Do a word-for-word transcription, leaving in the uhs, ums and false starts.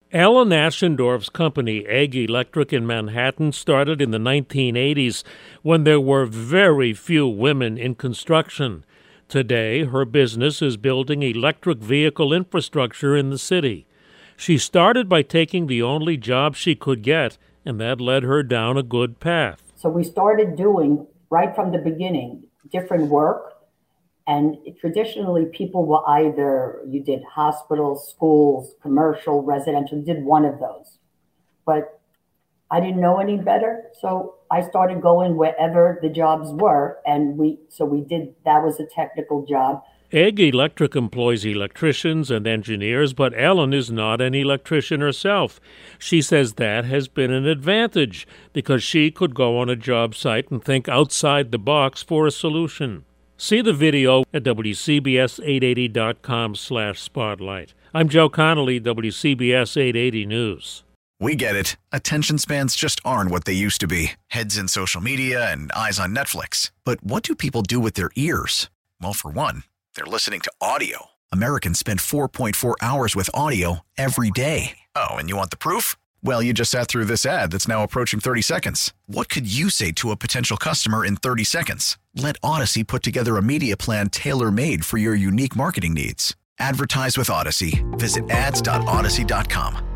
Alan Aschendorf's company, Egg Electric in Manhattan, started in the nineteen eighties when there were very few women in construction. Today, her business is building electric vehicle infrastructure in the city. She started by taking the only job she could get, and that led her down a good path. So we started doing, right from the beginning, different work. And traditionally, people will either, you did hospitals, schools, commercial, residential, you did one of those. But I didn't know any better, so I started going wherever the jobs were, and we so we did, that was a technical job. Egg Electric employs electricians and engineers, but Ellen is not an electrician herself. She says that has been an advantage because she could go on a job site and think outside the box for a solution. See the video at W C B S eight eighty dot com slash spotlight. I'm Joe Connolly, W C B S eight eighty News. We get it. Attention spans just aren't what they used to be. Heads in social media and eyes on Netflix. But what do people do with their ears? Well, for one, they're listening to audio. Americans spend four point four hours with audio every day. Oh, and you want the proof? Well, you just sat through this ad that's now approaching thirty seconds. What could you say to a potential customer in thirty seconds? Let Odyssey put together a media plan tailor-made for your unique marketing needs. Advertise with Odyssey. Visit ads dot odyssey dot com.